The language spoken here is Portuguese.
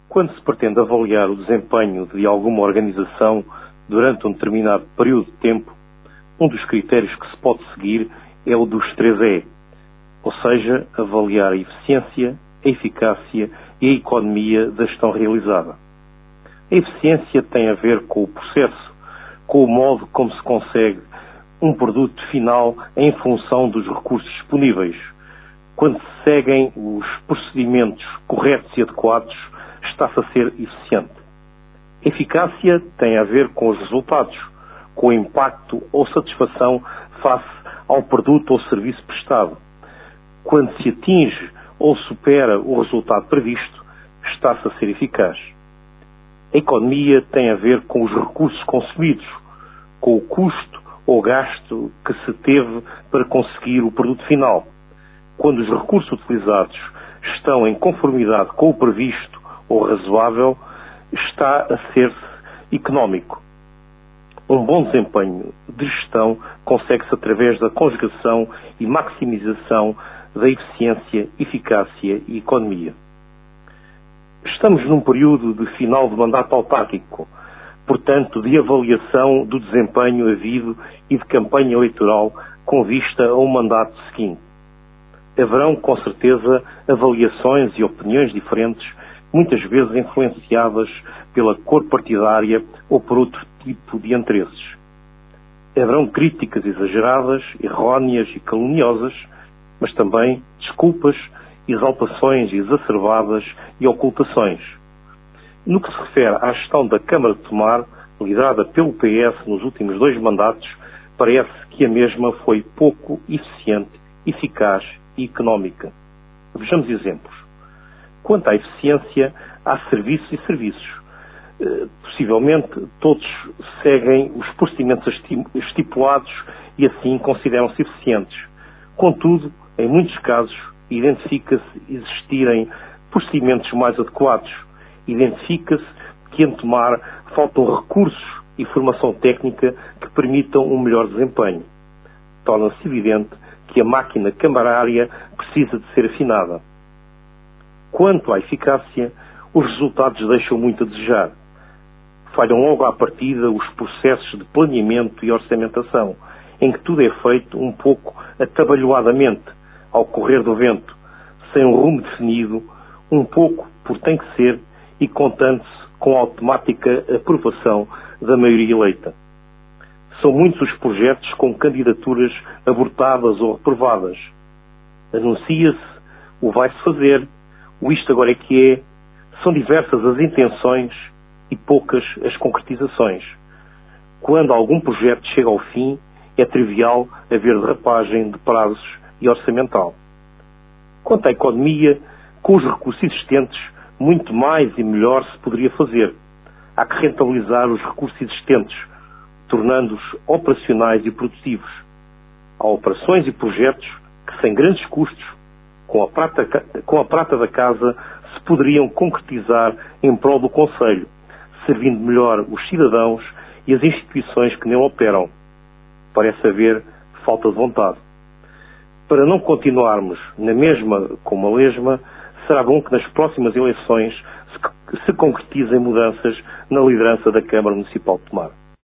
Quando se pretende avaliar o desempenho de alguma organização durante um determinado período de tempo, um dos critérios que se pode seguir é o dos 3E, ou seja, avaliar a eficiência, a eficácia e a economia da gestão realizada. A eficiência tem a ver com o processo, com o modo como se consegue um produto final em função dos recursos disponíveis. Quando se seguem os procedimentos corretos e adequados, está-se a ser eficiente. A eficácia tem a ver com os resultados, com o impacto ou satisfação face ao produto ou serviço prestado. Quando se atinge ou supera o resultado previsto, está-se a ser eficaz. A economia tem a ver com os recursos consumidos, com o custo ou gasto que se teve para conseguir o produto final. Quando os recursos utilizados estão em conformidade com o previsto ou razoável, está a ser-se económico. Um bom desempenho de gestão consegue-se através da conjugação e maximização da eficiência, eficácia e economia. Estamos num período de final de mandato autárquico, portanto, de avaliação do desempenho havido e de campanha eleitoral com vista a um mandato seguinte. Haverão, com certeza, avaliações e opiniões diferentes, muitas vezes influenciadas pela cor partidária ou por outro tipo de interesses. Haverão críticas exageradas, erróneas e caluniosas, mas também desculpas, exaltações exacerbadas e ocultações. No que se refere à gestão da Câmara de Tomar, liderada pelo PS nos últimos 2 mandatos, parece que a mesma foi pouco eficiente, eficaz e económica. Vejamos exemplos. Quanto à eficiência, há serviços e serviços. Possivelmente todos seguem os procedimentos estipulados e assim consideram-se eficientes. Contudo, em muitos casos, identifica-se existirem procedimentos mais adequados. Identifica-se que em Tomar faltam recursos e formação técnica que permitam um melhor desempenho. Torna-se evidente que a máquina camarária precisa de ser afinada. Quanto à eficácia, os resultados deixam muito a desejar. Falham logo à partida os processos de planeamento e orçamentação, em que tudo é feito um pouco atabalhoadamente, ao correr do vento, sem um rumo definido, um pouco por tem que ser e contando-se com a automática aprovação da maioria eleita. São muitos os projetos com candidaturas abortadas ou reprovadas. Anuncia-se o vai-se fazer, o isto agora é que é. São diversas as intenções e poucas as concretizações. Quando algum projeto chega ao fim, é trivial haver derrapagem de prazos e orçamental. Quanto à economia, com os recursos existentes, muito mais e melhor se poderia fazer. Há que rentabilizar os recursos existentes, tornando-os operacionais e produtivos. Há operações e projetos que, sem grandes custos, com a prata da casa, se poderiam concretizar em prol do Conselho, servindo melhor os cidadãos e as instituições que nele operam. Parece haver falta de vontade. Para não continuarmos na mesma como a lesma, será bom que nas próximas eleições se concretizem mudanças na liderança da Câmara Municipal de Tomar.